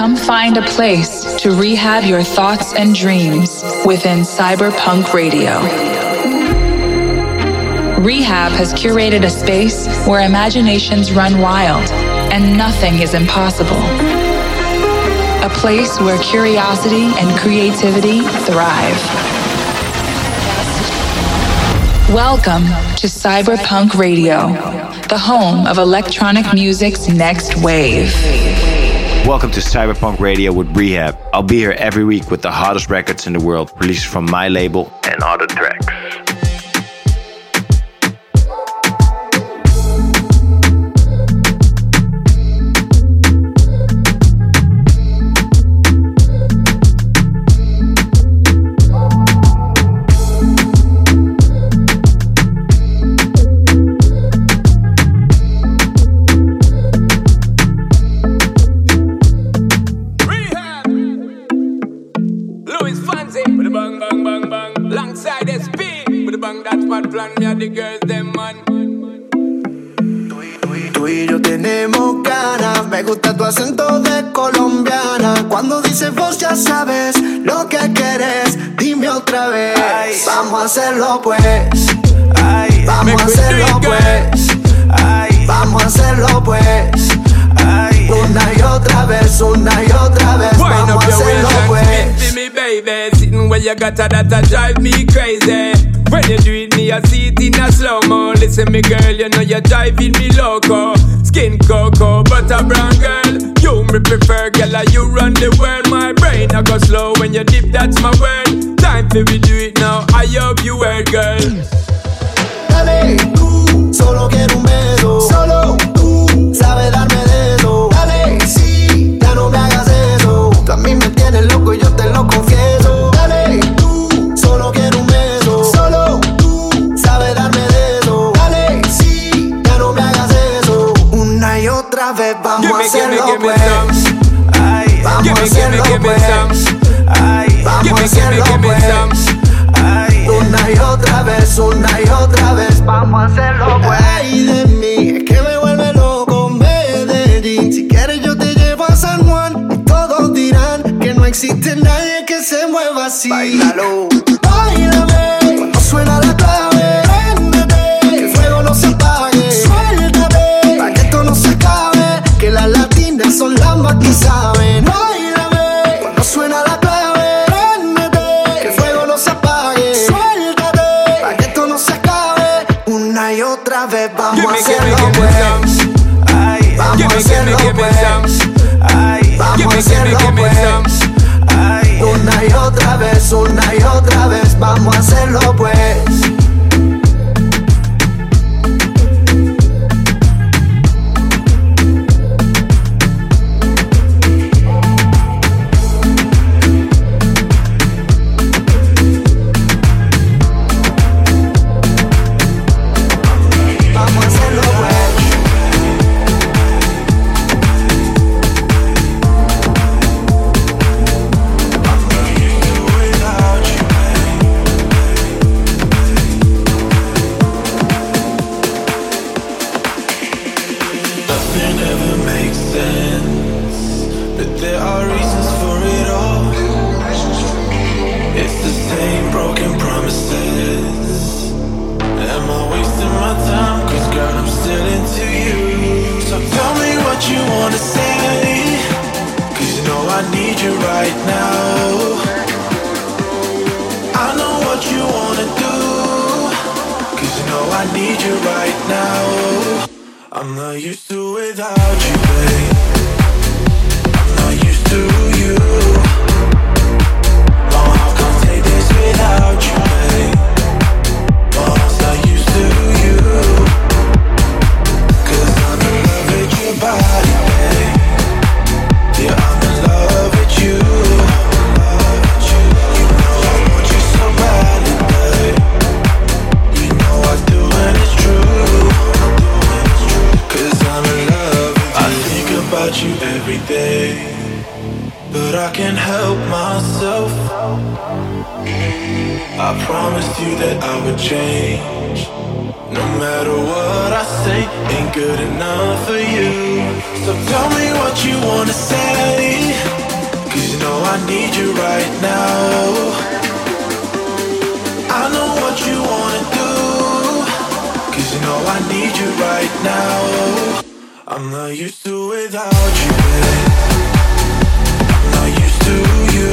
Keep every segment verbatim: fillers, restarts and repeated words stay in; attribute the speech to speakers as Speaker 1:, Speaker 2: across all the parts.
Speaker 1: Come find a place to rehab your thoughts and dreams within Cyberpunk Radio. Rehab has curated a space where imaginations run wild and nothing is impossible. A place where curiosity and creativity thrive. Welcome to Cyberpunk Radio, the home of electronic music's next wave.
Speaker 2: Welcome to Cyberpunk Radio with Rehab. I'll be here every week with the hottest records in the world, released from my label and other tracks.
Speaker 3: The girls, them man. Tú y yo tenemos ganas. Me gusta tu acento de colombiana. Cuando dices vos ya sabes lo que querés. Dime otra vez. Ay, vamos a hacerlo pues. Ay, vamos a hacerlo pues. Ay, vamos a hacerlo pues. Ay, una y otra vez, una y otra vez. Vamos a hacerlo pues.
Speaker 4: Me baby, sitting where you got her, that drive me crazy. When you do it, me I see it in a slow-mo. Listen me girl, you know you're driving me loco. Skin cocoa, butter brown girl. You me prefer, girl, like you run the world. My brain I go slow when you dip, that's my word. Time for we do it now, I hope you heard, girl.
Speaker 3: Dale, tú, solo quiero un beso. Solo tú, sabes darme dedo. Dale, sí, ya no me hagas eso. Tú a mí me tienes loco y yo te lo confieso. Dale, tú, solo quiero un beso. Solo tú, sabes darme dedo. Dale, sí, ya no me hagas eso. Una y otra vez vamos a hacerlo pues. Ay, vamos a hacerlo pues. Ay, vamos a hacerlo pues. Ay, una y otra vez, una y otra vez, vamos a hacerlo pues. Ay, de mí, es que me vuelve loco Medellín. Si quieres yo te llevo a San Juan y todos dirán que no existe nadie que se mueva así. Báilalo, báilame, cuando suena la clave. Préndete, que el fuego no se apague. Suéltate, pa' que esto no se acabe. Que las latinas son las más que saben. Báilame, cuando suena la clave. Otra vez vamos a hacerlo pues. Ay, vamos a hacerlo pues. Ay, vamos a hacerlo pues. Ay, una y otra vez, una y otra vez vamos a hacerlo pues.
Speaker 5: Good enough for you. So tell me what you wanna say.
Speaker 3: Cause you know I need you right now. I know what you wanna do. Cause you know I need you right now. I'm not used to without you, babe. I'm not used to you.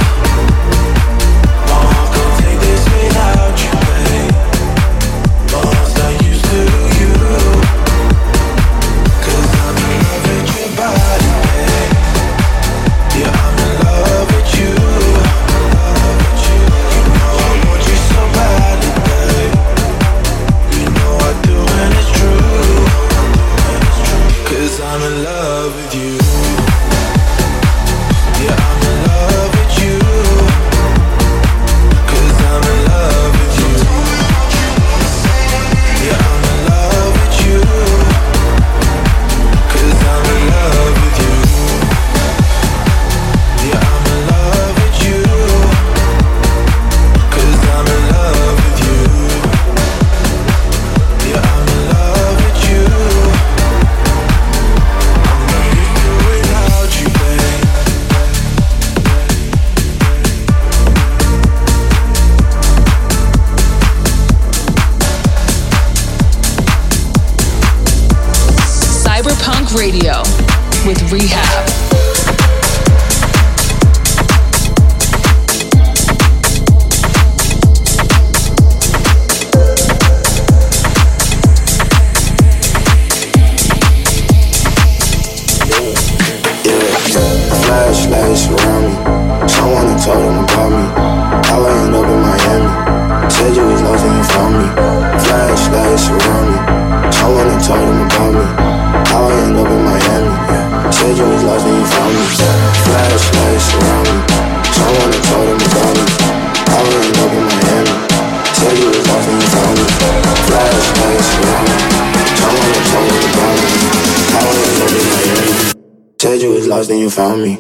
Speaker 3: Oh, can't take this without you, babe. Oh, I'm not used to you. Cause I'm in love with your body, babe. Yeah, I'm in love with you. You know I want you so badly, babe. You know I do and it's true. Cause I'm in love with you. Yeah, I'm in love with you. Cause I'm in love with you. Yeah, I'm in love with you. Cause I'm in love with you. Yeah, I'm in love with you. Cause I'm in love with you. Yeah, I'm in love with you. I'm not used to without you, babe.
Speaker 1: Cyberpunk Radio with Rehab.
Speaker 5: Flashlights around me. Someone had told them about me. How I end up in Miami. Said you was lost and you found me. Flashlights around me. Someone had told them about me. How I end up in Miami. Said you was lost and you found me. Flashlights around me. Someone had told them about me. How I end up in Miami. Said you was lost and you found me. Flashlights around me. Someone had told them about me. How I end up in Miami. Said you was lost and you found me.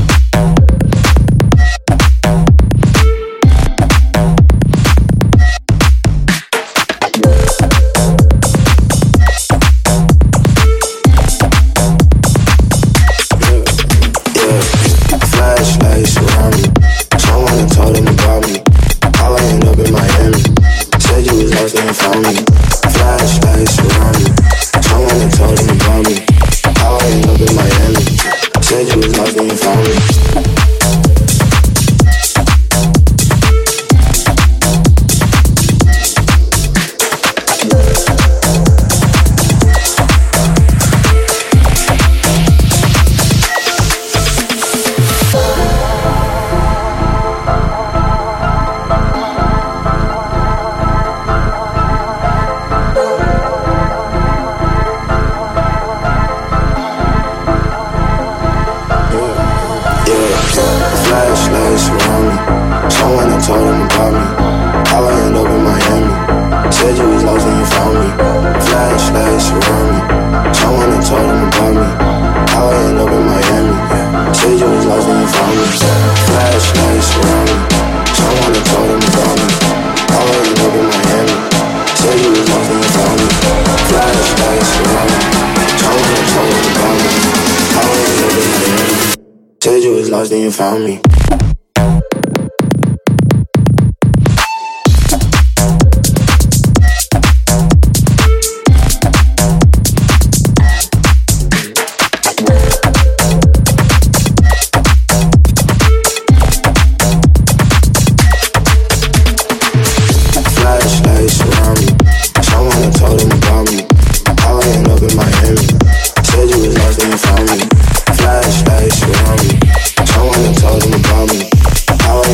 Speaker 5: Flashlights around me. Someone had told them about me. How I end up in Miami. Said you was lost and you found me. Flashlights around me. Someone had told them about me. How I end up in Miami. Said you was lost and you found me. Flashlights around me. Someone had told them about me. How I end up in Miami. Said you was lost and you found me. Flashlights around me. Someone had told them about me. How I end up in Miami. Said you was lost and you found me. Flashlights around me. Someone had told them about me. How I end up in Miami. Said you was lost and you found me. Flashlights around me. Someone had told them about me. How I end up in Miami. Said you was lost and you found me. Flashlights around me. Someone had told them about me. How I end up in Miami. Said you was lost and you found me. Flashlights around me. Someone had told them about me. How I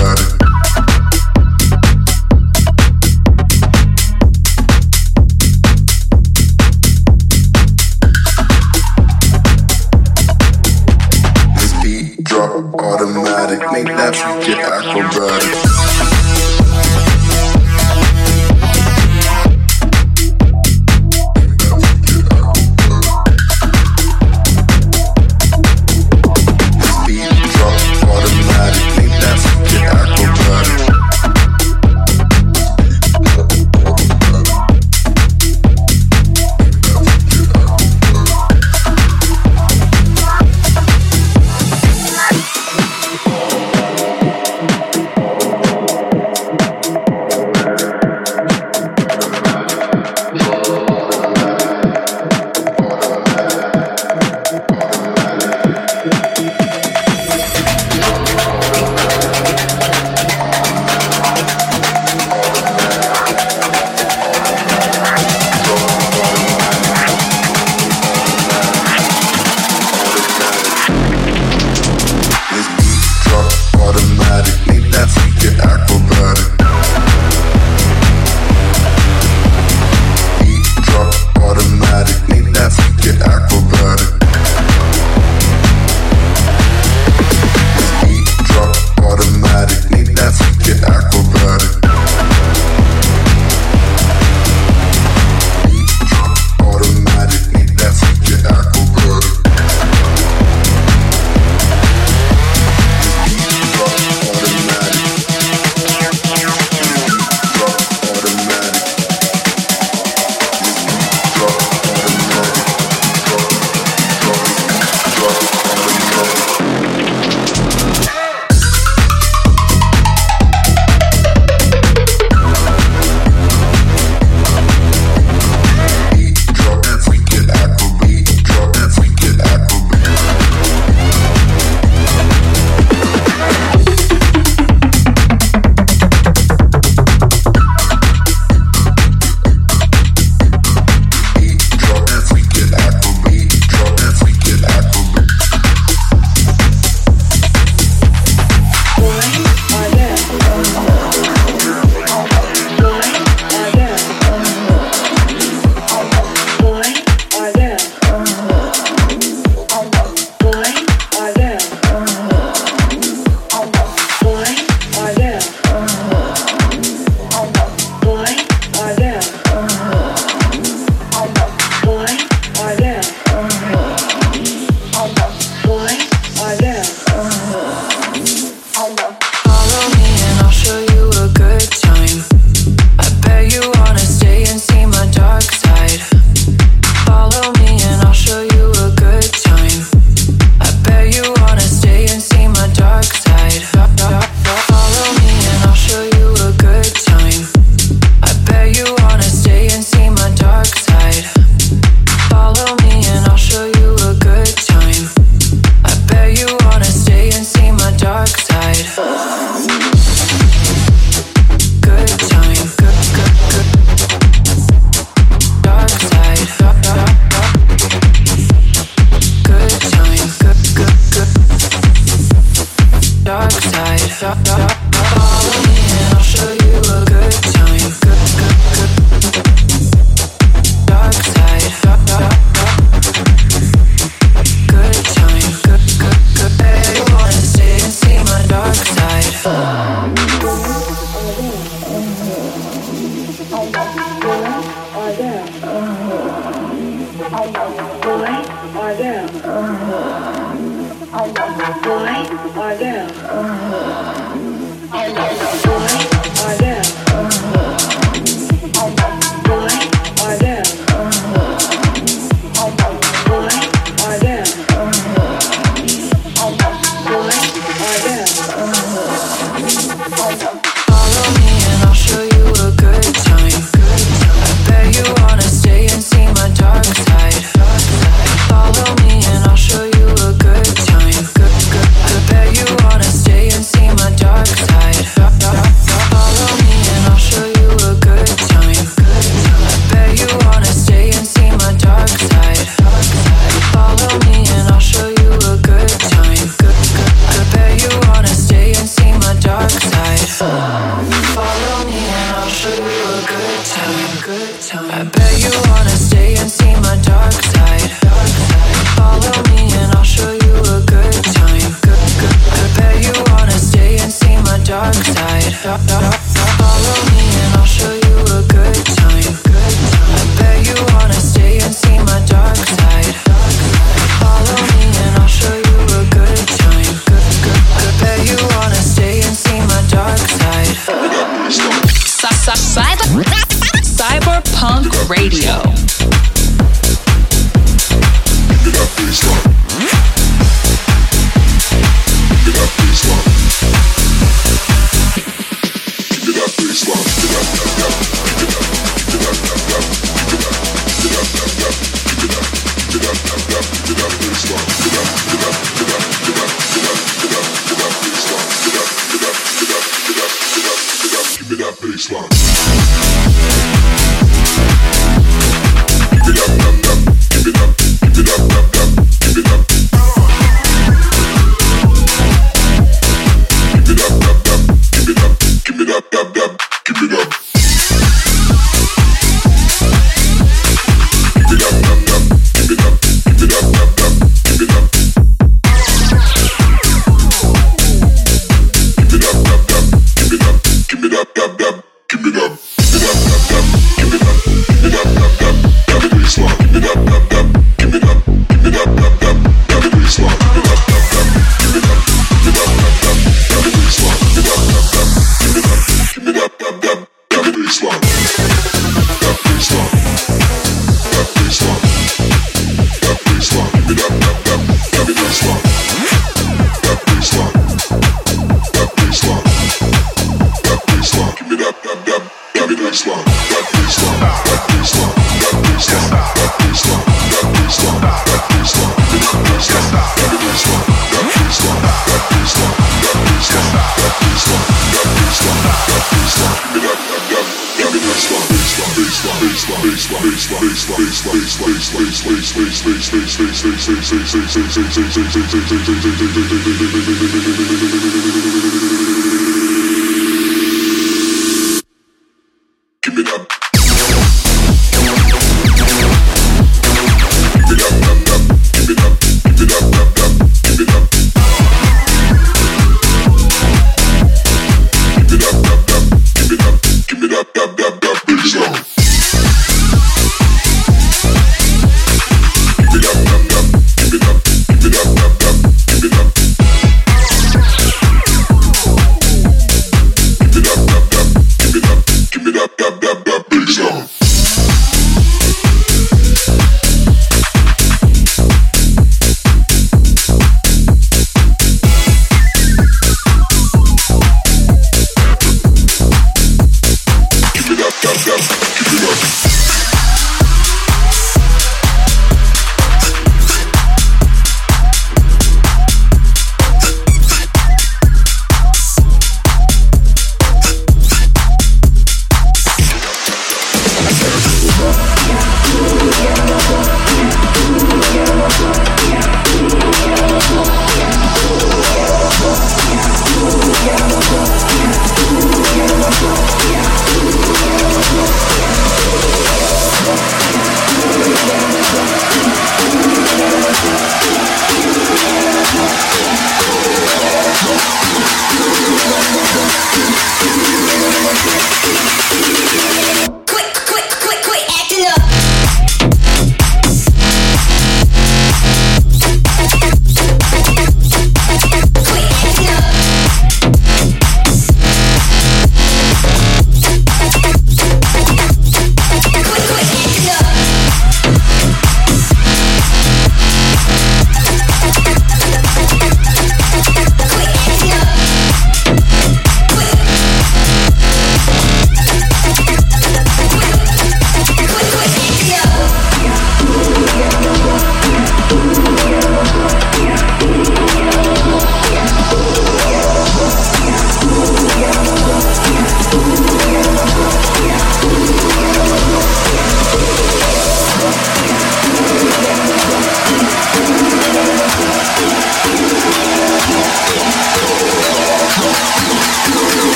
Speaker 6: Dark side. Follow me and I'll show you a good time. Good time. I bet you wanna stay and see my dark side. Follow me and I'll show you a good time. Good, good. I bet you wanna stay and see my dark side. Follow me and I'll show you a good time. Good time. I bet you wanna stay and see my dark side. Follow me and I'll show you a good time. Good, good. I bet you wanna stay and see my dark side.
Speaker 1: Cyber, Cyberpunk Radio.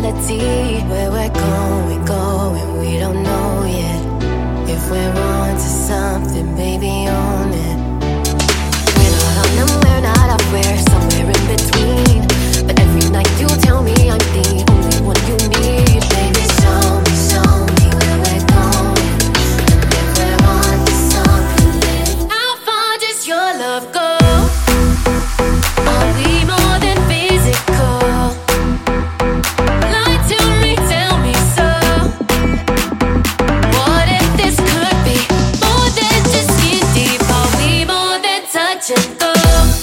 Speaker 6: reality. Where we're going, going, we don't know yet. If we're on to something, baby, own it. We're not on and we're not up, we're somewhere in between. But every night you tell me I'm the only one you need. Baby, show me, show me where we're going. And if we're on to something, then how far does your love go? Are we more than physical? Lie to me, tell me so. What if this could be more than just skin deep? Are we more than touch and go?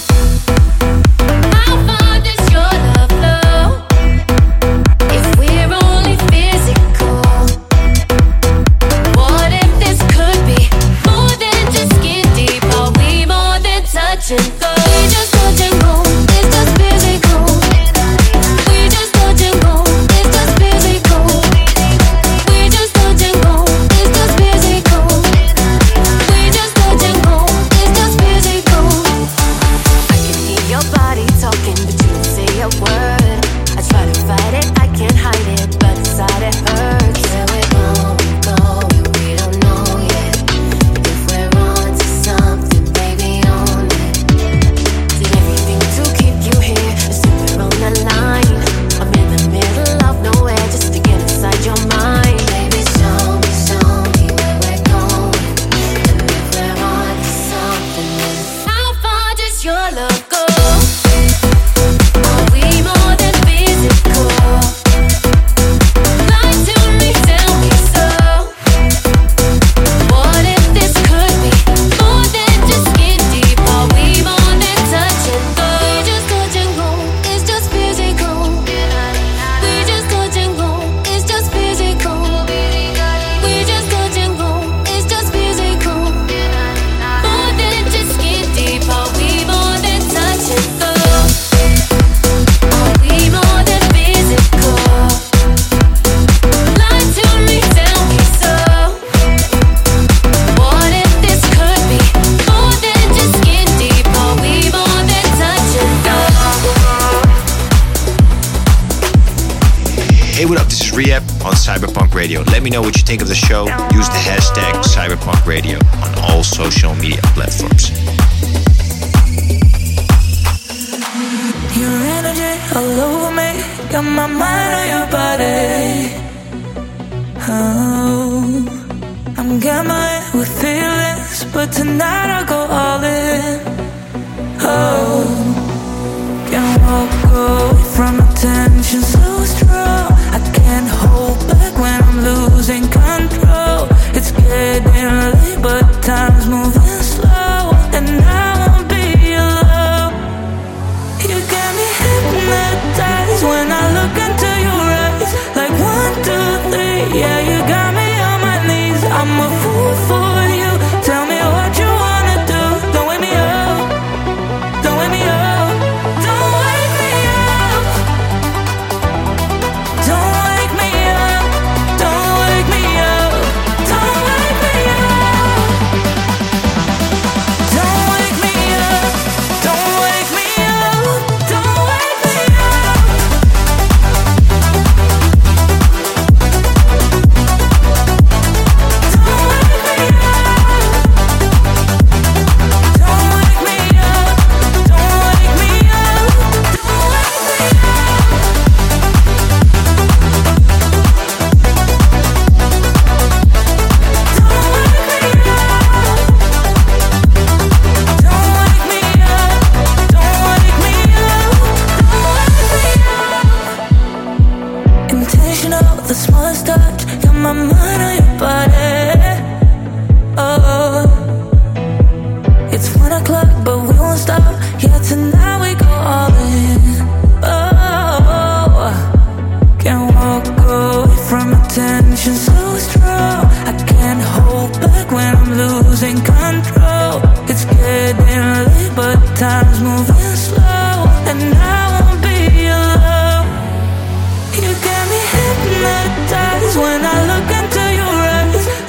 Speaker 6: How far does your love flow? If we're only physical, what if this could be more than just skin deep? Are we more than touch and go? We just touch and go, it's just physical. We just touch and go, it's just physical. We just touch and go, it's just physical. We just touch and go, it's just physical. I can hear your body talking, but you don't say a word. I try to fight it, I can't hide it, but inside it hurts. Where we're going, going, we don't know yet. If we're on to something, baby, own it. Did everything to keep you here, as if we're on the line. I'm in the middle of nowhere, just to get inside your mind. Baby, show me, show me where we're going. And if we're on to something, then how far does your love go? Are we more than physical? Lie to me, tell me so. What if this could be more than just skin deep? Are we more than touch and go? We just touch and go, it's just physical. We just touch and go, it's just physical. We just touch and go, it's just physical. More than just skin deep. Are we more than touch and go? Are we more than physical? Lie to me, tell me so. What if this could be more than just skin deep? Are we more than touch and go?
Speaker 2: Hey, what up? This is Rehab on Cyberpunk Radio. Let me know what you think of the show. Use the hashtag Cyberpunk Radio on all social media platforms.
Speaker 7: Your energy all over me, got my mind on your body. Oh, I'm gambling with feelings, but tonight I'll go all in. Oh, can't walk away from attention so strong. I can't hold back when I'm losing control. It's getting late, but time's moving slow, and I won't be alone. You got me hypnotized when I look into your eyes. Like one, two, three, yeah, you got me on my knees. I'm a fool for you. Tell me what you wanna do. Don't wake me up. Don't wake me up. Don't wake me up. Don't wake me up. Don't wake me up. Don't wake me up. Don't wake me up. Don't wake me up. Don't wake me up. time's moving slow, and I won't be alone. You got me hypnotized when I look into your eyes.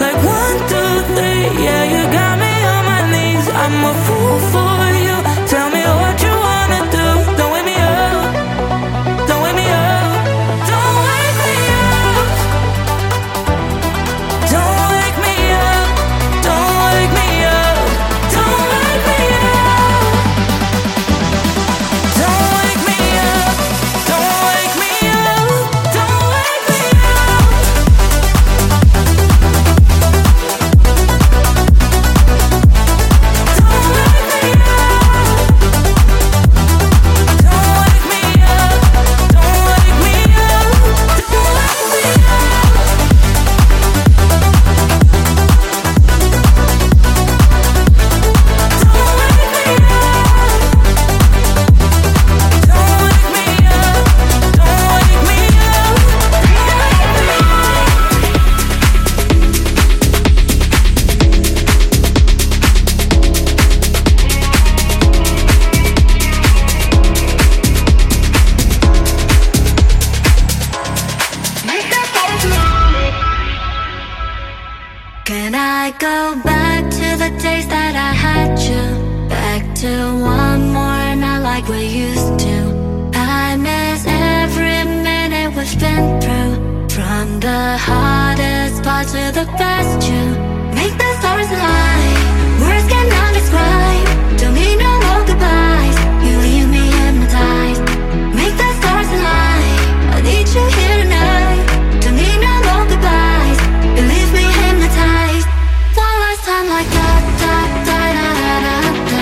Speaker 8: Can I go back to the days that I had you? Back to one more night like we used to. I miss every minute we've been through. From the hardest parts to the best you. Make the stars align. Words cannot describe. Don't need no more goodbyes. You leave me hypnotized. Make the stars align. I need you here tonight. Don't need no more goodbyes. You leave me hypnotized. One last time like da da da da da da.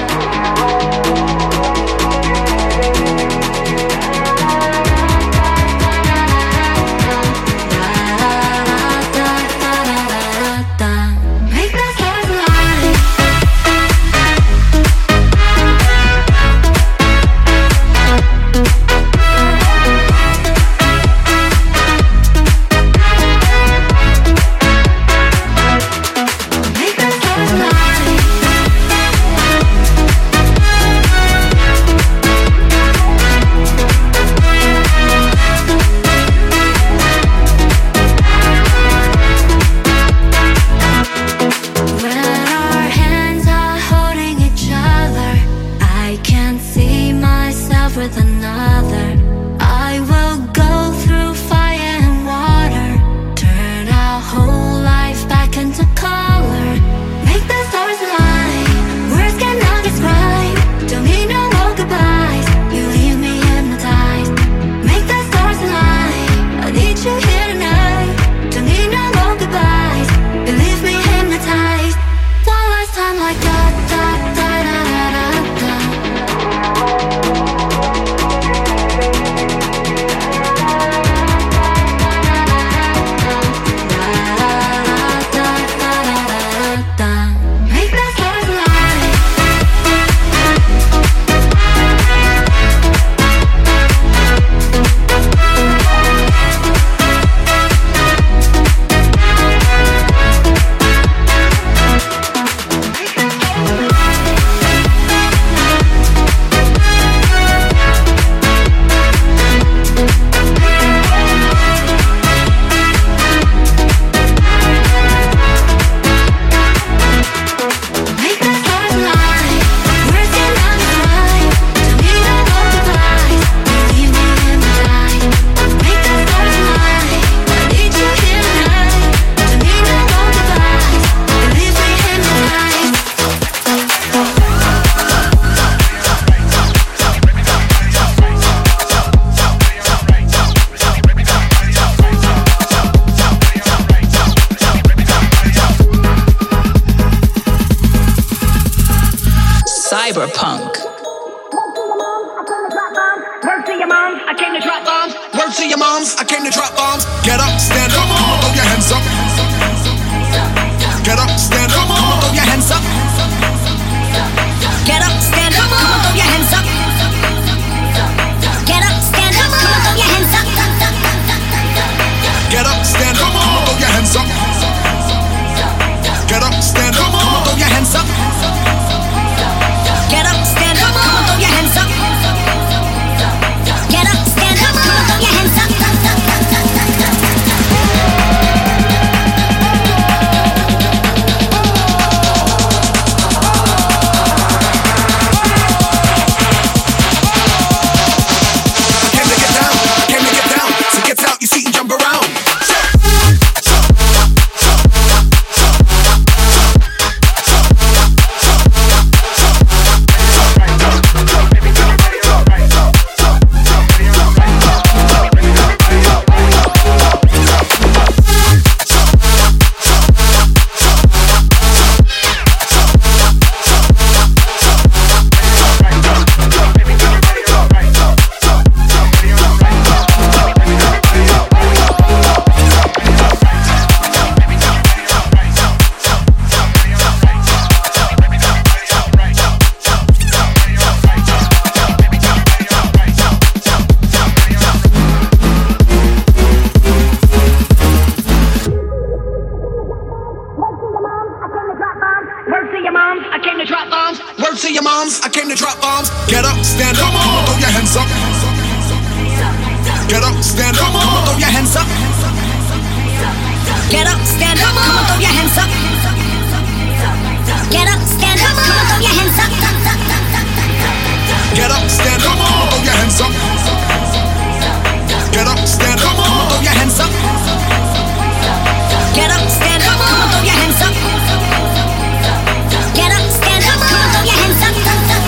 Speaker 1: Cyberpunk.
Speaker 9: Word to your moms, I came to drop bombs. Word to your moms, I came to drop bombs. Get up, stand up, throw your hands up. Get up, stand up, throw your hands up.
Speaker 10: Get up, stand up, come on, throw your hands up. Get up, stand up, come on, throw your hands up.
Speaker 9: Get up, stand up, come on, throw your hands up. Get up, stand up, come on, throw your hands up.
Speaker 10: Get up, stand up, come on, throw your hands up. Get up, stand up, come on, throw your hands up. Get up, stand up, come on, throw your hands up. Get up, stand up, come on, throw your hands up.
Speaker 9: Get up, stand up, come on, throw your hands up. Get up, stand up, come on, throw your hands up.
Speaker 10: Get up, stand up, come on, throw your hands up. Get up, stand up, come on, throw your hands up.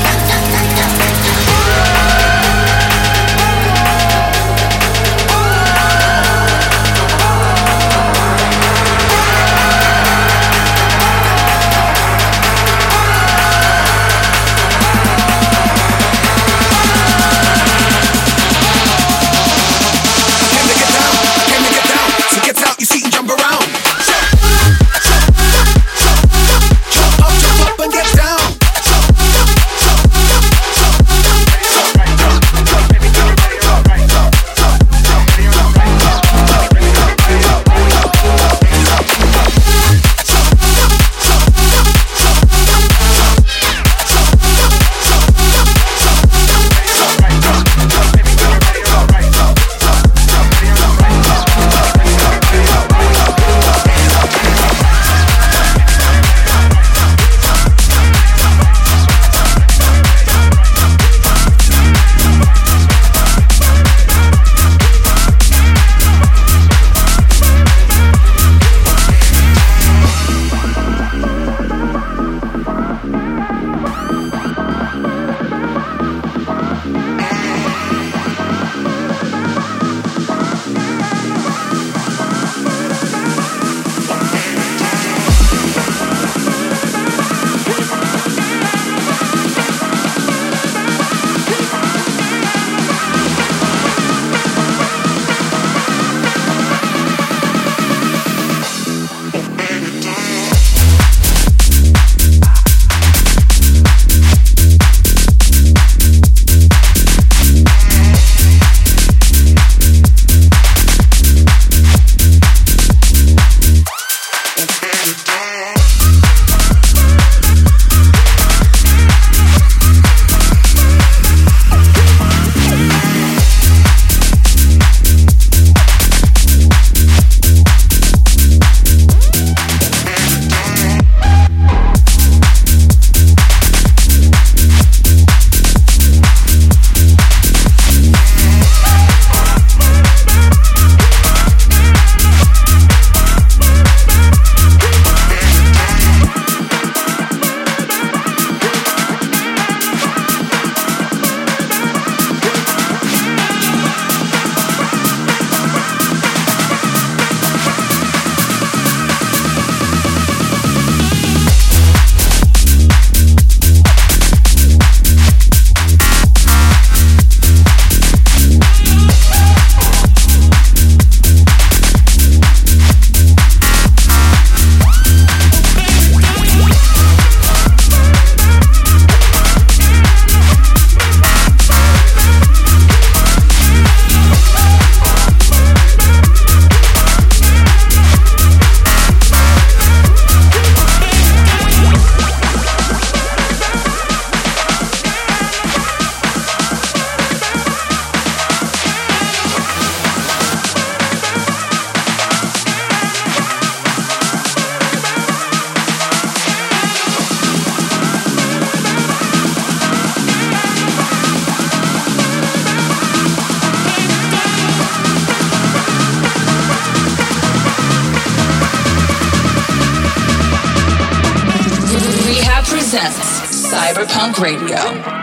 Speaker 1: presents Cyberpunk Radio.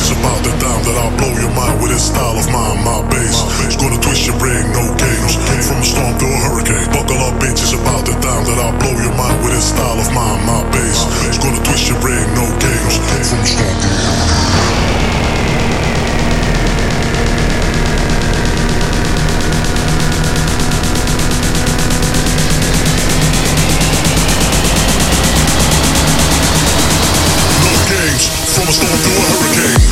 Speaker 11: bitches about the dime that I'll blow your mind with this style of mine, my bass. It's gonna twist your brain, no games. From a storm to a hurricane. Buckle up, bitches about the dime that I'll blow your mind with this style of mine, my bass. It's gonna twist your brain, no games. From a storm to a hurricane. From a storm to a hurricane.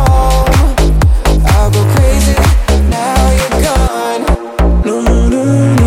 Speaker 7: No, no, no.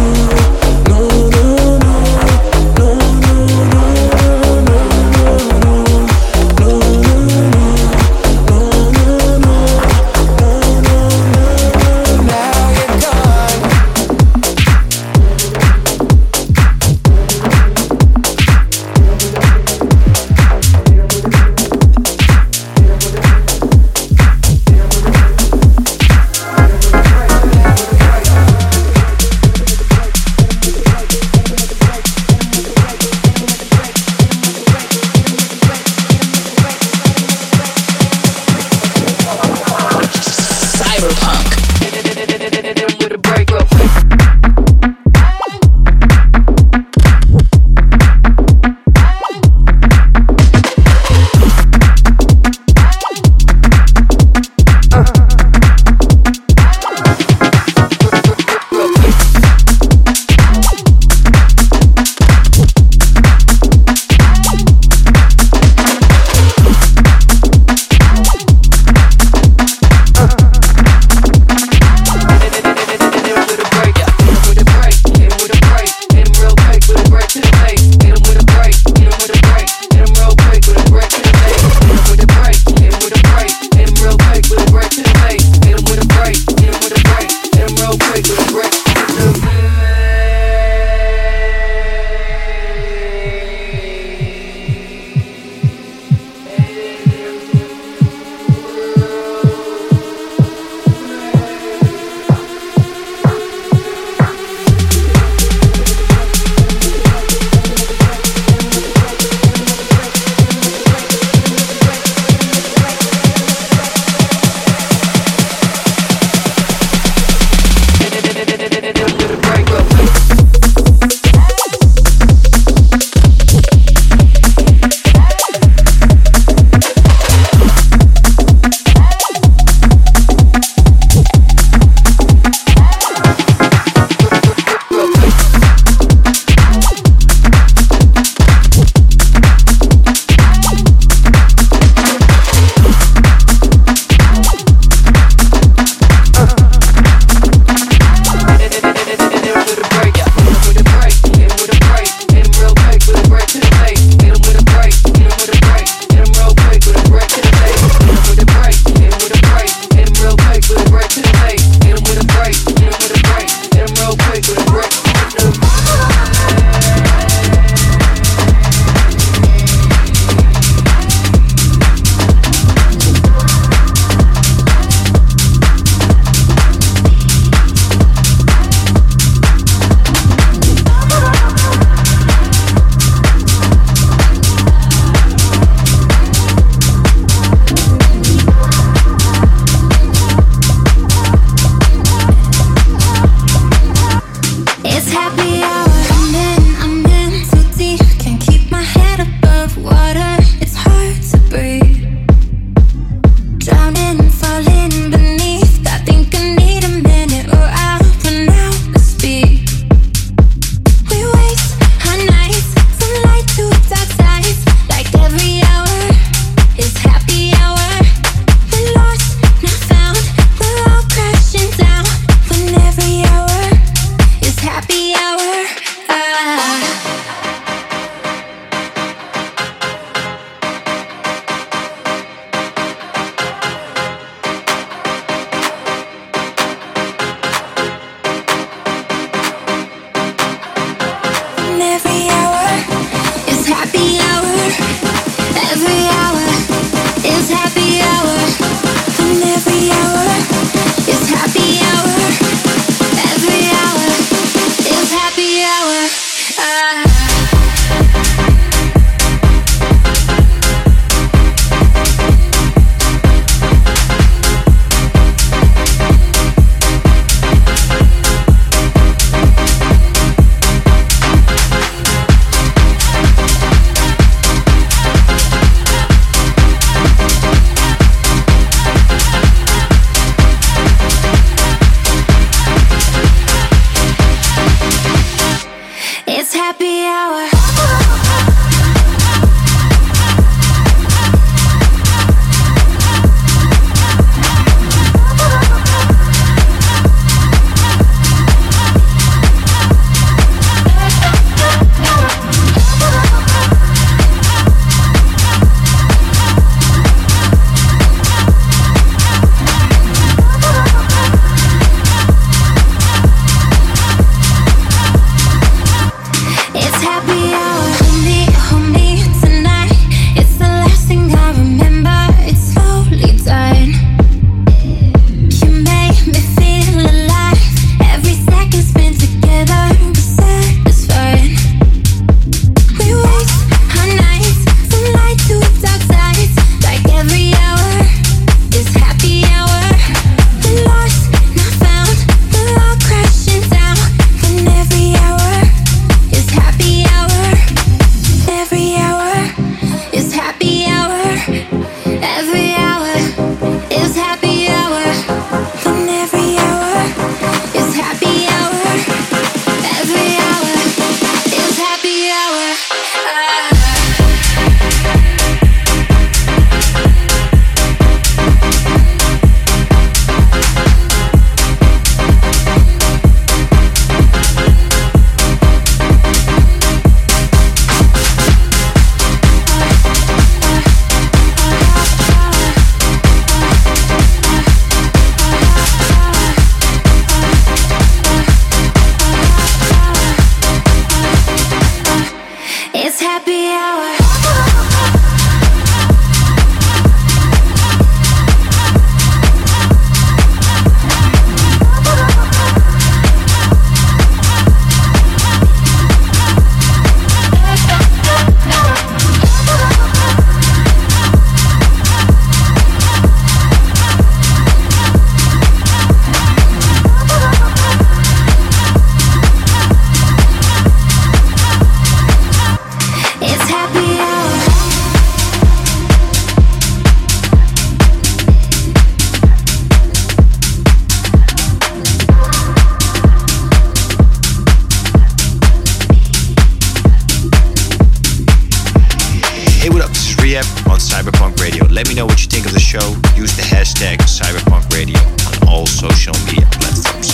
Speaker 2: Let me know what you think of the show. Use the hashtag Cyberpunk Radio on all social media platforms.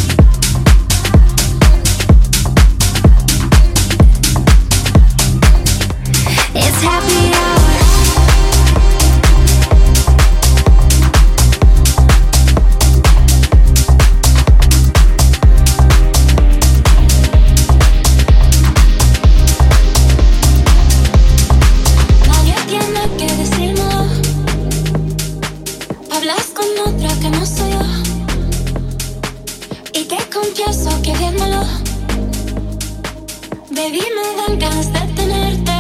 Speaker 8: It's happy hour.
Speaker 12: Que viéndolo, baby, me dan ganas de tenerte.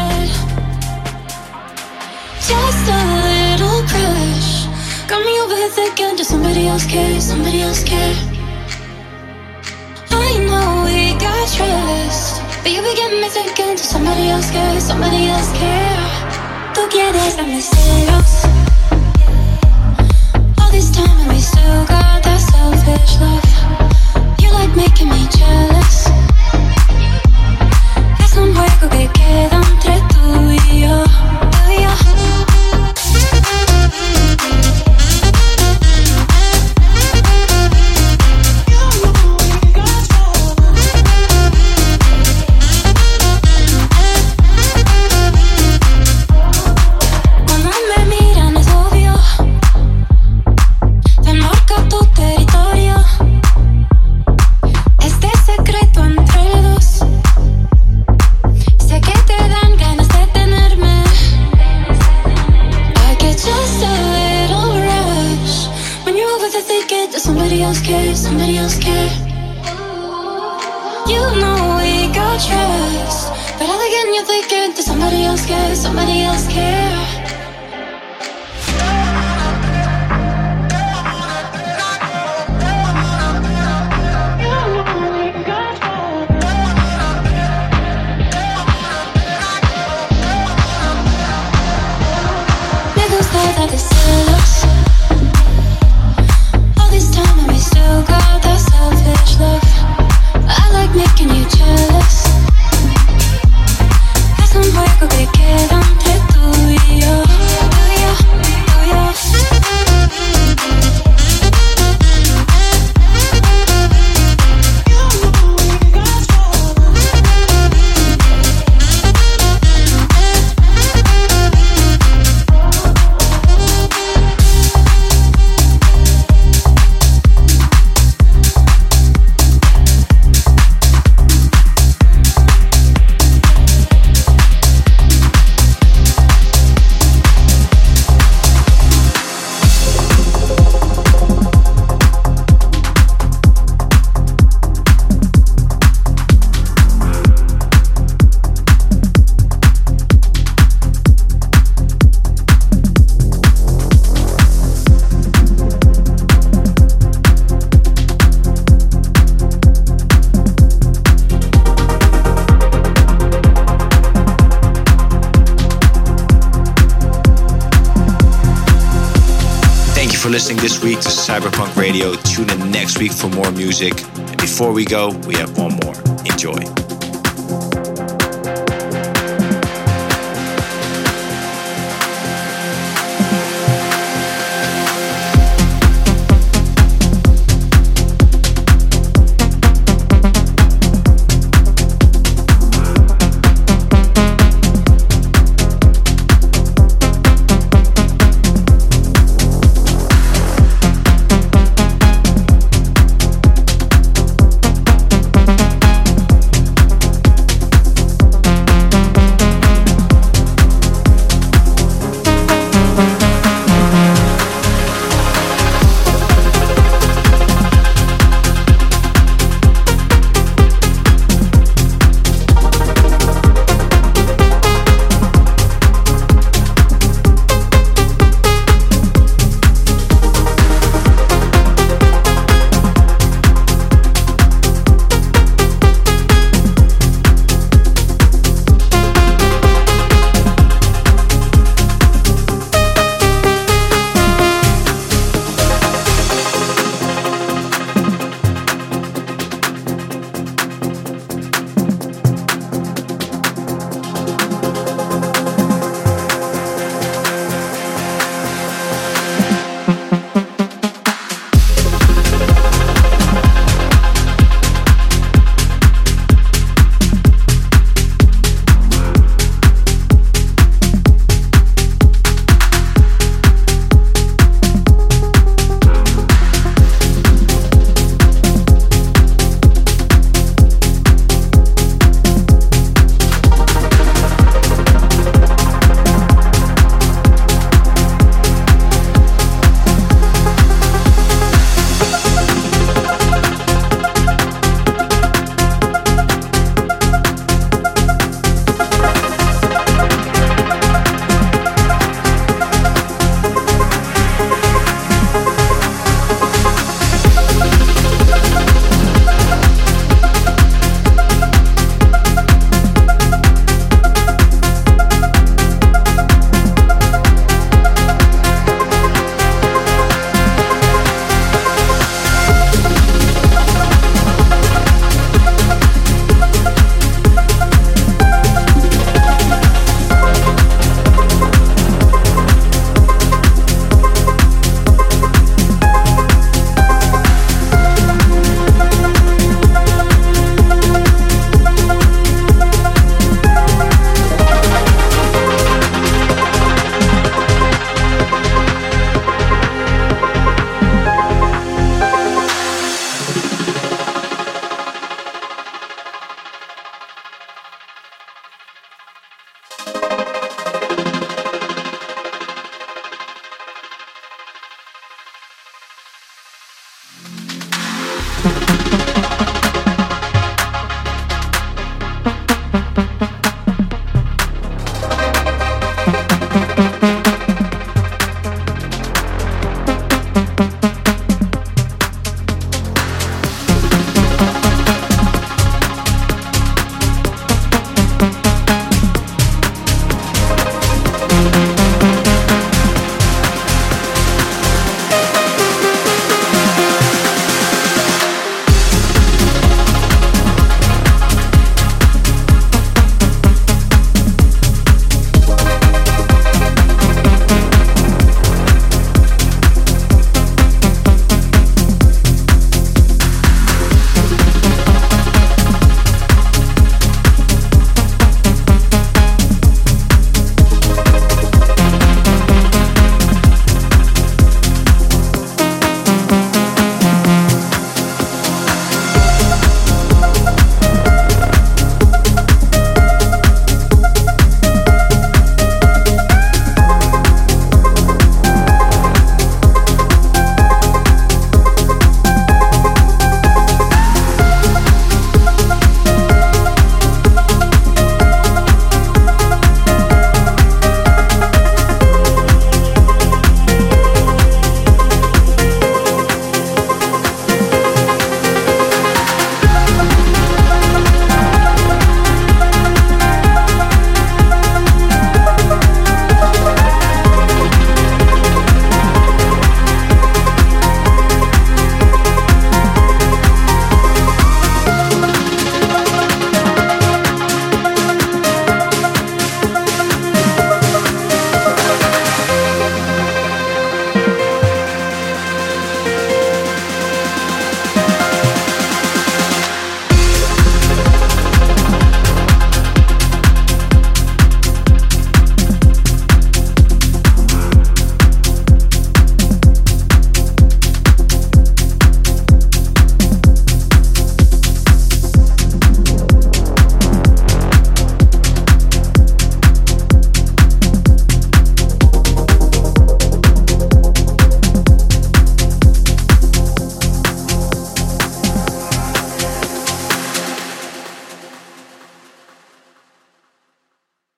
Speaker 12: Just a little crush got me overthinking. Does somebody else care? Somebody else care? I know we got trust. But you begin me thinking, does somebody else care? Somebody else care? Tú quieres darme celos. All this time and we still got that selfish love. You like making me jealous. Es un juego que queda entre tú y yo, tú y yo. Somebody else care, somebody else care. You know we got trust, but all again you're thinking, does somebody else care, somebody else care? Me gusta darte celos. Still got that selfish love. I like making you jealous. Es un juego que queda entre tú y yo, tú y yo, tú y yo.
Speaker 2: For listening this week to Cyberpunk Radio. Tune in next week for more music. And before we go, we have one more. Enjoy.